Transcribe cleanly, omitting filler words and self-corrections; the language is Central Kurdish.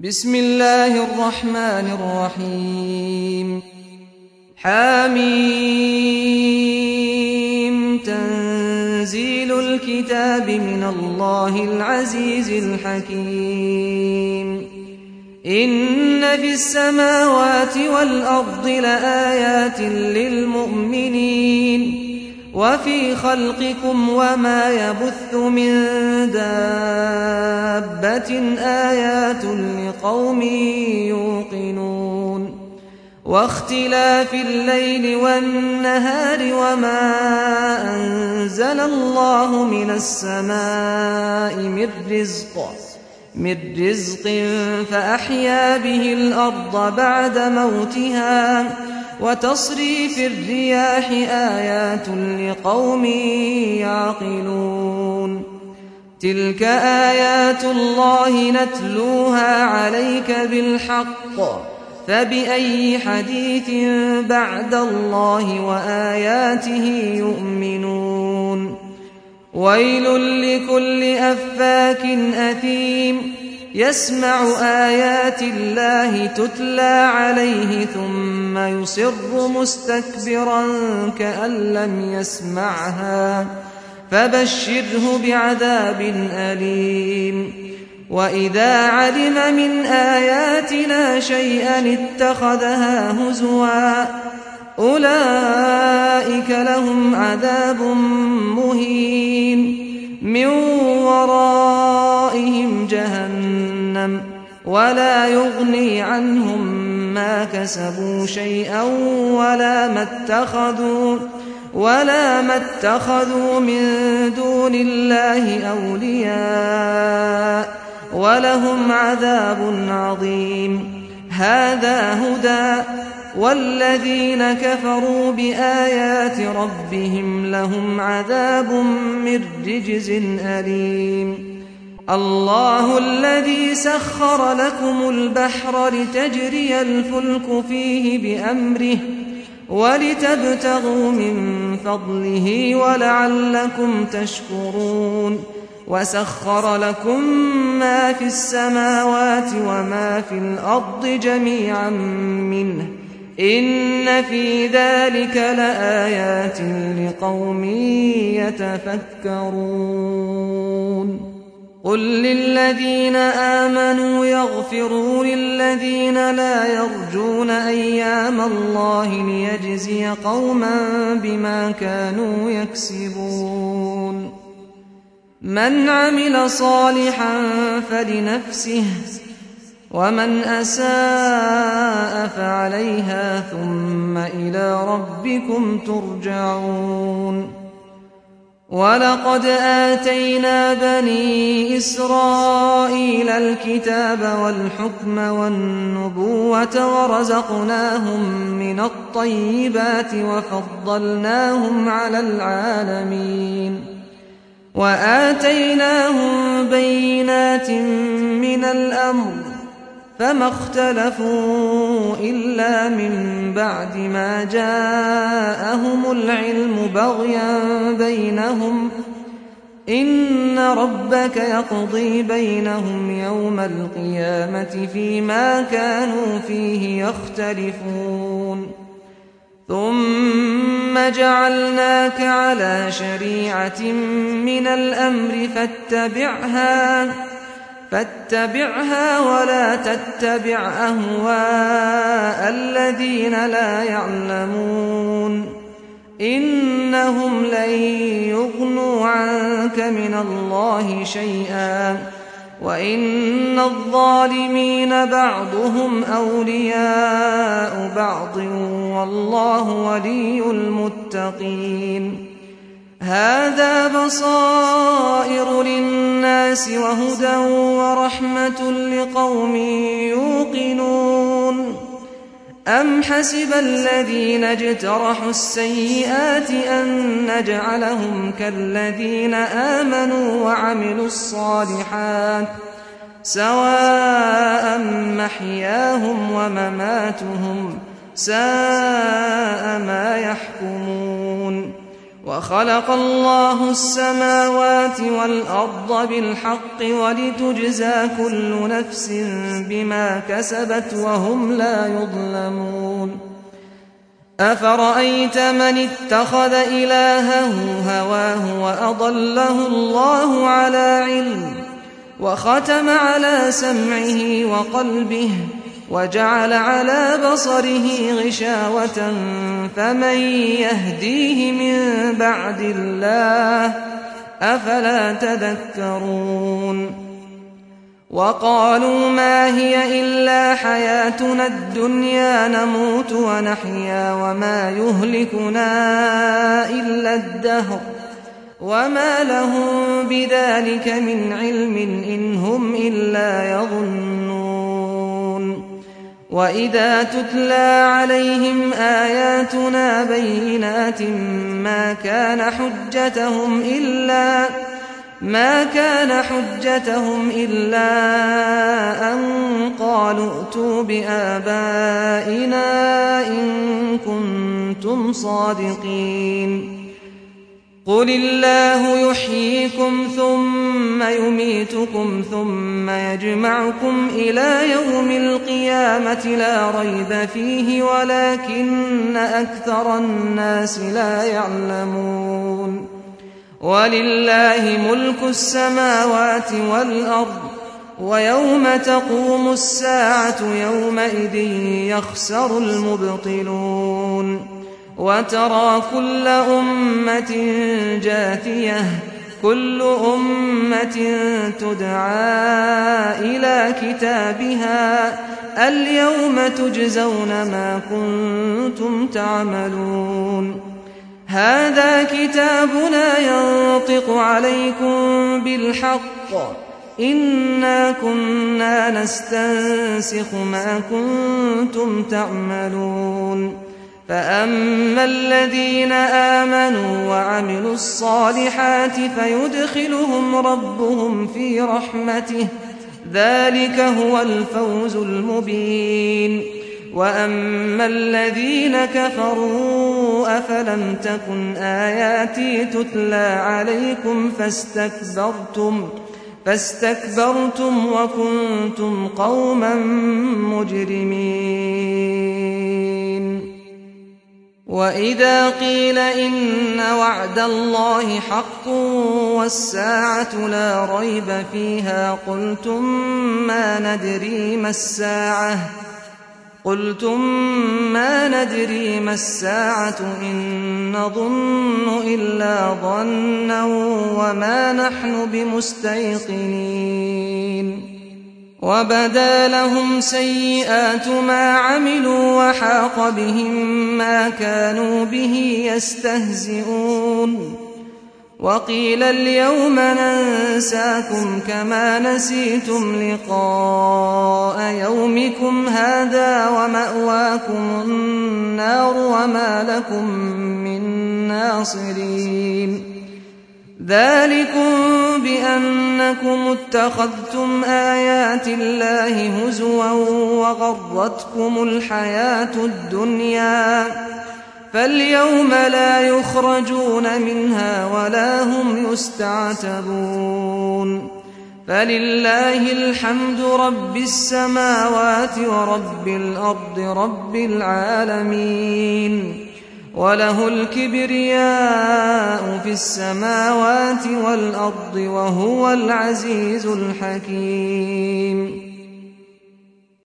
بسم الله الرحمن الرحيم حميم تنزيل الكتاب من الله العزيز الحكيم إن في السماوات والأرض لآيات للمؤمنين وفي خلقكم وما يبث من دابة آيات لقوم يوقنون واختلاف الليل والنهار وما أنزل الله من السماء من رزق فأحيا به الأرض بعد موتها وتصريف الرياح آيات لقوم يعقلون تلك آيات الله نتلوها عليك بالحق فبأي حديث بعد الله وآياته يؤمنون ويل لكل أفاك أثيم يسمع آيات الله تتلى عليه ثم يصر مستكبرا كأن لم يسمعها فبشره بعذاب أليم وإذا علم من آياتنا شيئا اتخذها هزوا أولئك لهم عذاب مهين من ورائهم جهنم ولا يغني عنهم ما كسبوا شيئا ولا ما اتخذوا من دون الله أولياء ولهم عذاب عظيم هذا هدى والذين كفروا بآيات ربهم لهم عذاب من رجز أليم الله الذي سخر لكم البحر لتجري الفلك فيه بأمره ولتبتغوا من فضله ولعلكم تشكرون وسخر لكم ما في السماوات وما في الأرض جميعا منه إن في ذلك لآيات لقوم يتفكرون قل للذين آمنوا يغفروا للذين لا يرجون أيام الله ليجزي قوما بما كانوا يكسبون من عمل صالحا فلنفسه ومن أساء فعليها ثم إلى ربكم ترجعون ولقد آتينا بني إسرائيل الكتاب والحكم والنبوة ورزقناهم من الطيبات وفضلناهم على العالمين وآتيناهم بينات من الأمر فما اختلفوا إلا من بعد ما جاءهم العلم بغيا بينهم إن ربك يقضي بينهم يوم القيامة فيما كانوا فيه يختلفون ثم جعلناك على شريعة من الأمر فاتبعها ولا تتبع أهواء الذين لا يعلمون إنهم لن يغنوا عنك من الله شيئا وإن الظالمين بعضهم أولياء بعض والله ولي المتقين هذا بصائر للناس وهدى ورحمة لقوم يوقنون أم حسب الذين اجترحوا السيئات أن نجعلهم كالذين آمنوا وعملوا الصالحات سواء محياهم ومماتهم ساء ما يحكمون وخلق الله السماوات والأرض بالحق ولتجزى كل نفس بما كسبت وهم لا يظلمون أفرأيت من اتخذ إلهه هواه وأضله الله على علم وختم على سمعه وقلبه وجعل على بصره غشاوة فمن يهديه من بعد الله أفلا تذكرون وقالوا ما هي إلا حياتنا الدنيا نموت ونحيا وما يهلكنا إلا الدهر وما لهم بذلك من علم إن هم إلا يظنون وإذا تتلى عليهم آياتنا بينات ما كان حجتهم إلا أن قالوا ائتوا بآبائنا إن كنتم صادقين قل الله يحييكم ثم يميتكم ثم يجمعكم إلى يوم القيامة لا ريب فيه ولكن أكثر الناس لا يعلمون ولله ملك السماوات والأرض ويوم تقوم الساعة يومئذ يخسر المبطلون وترى كل أمة جاثية كل أمة تدعى إلى كتابها اليوم تجزون ما كنتم تعملون هذا كتابنا ينطق عليكم بالحق إنا كنا نستنسخ ما كنتم تعملون فأما الذين آمنوا وعملوا الصالحات فيدخلهم ربهم في رحمته ذلك هو الفوز المبين وأما الذين كفروا أفلم تكن آياتي تتلى عليكم فاستكبرتم وكنتم قوما مجرمين وإذا قيل إن وعد الله حق والساعة لا ريب فيها قلتم ما ندري ما الساعة إن نظن إلا ظنا وما نحن بمستيقنين وبدا لهم سيئات ما عملوا وحاق بهم ما كانوا به يستهزئون وقيل اليوم ننساكم كما نسيتم لقاء يومكم هذا ومأواكم النار وما لكم من ناصرين ذلكم بأنكم اتخذتم آيات الله هزوا وغرتكم الحياة الدنيا فاليوم لا يخرجون منها ولا هم يستعتبون فلله الحمد رب السماوات ورب الأرض رب العالمين وله الكبرياء في السماوات والأرض وهو العزيز الحكيم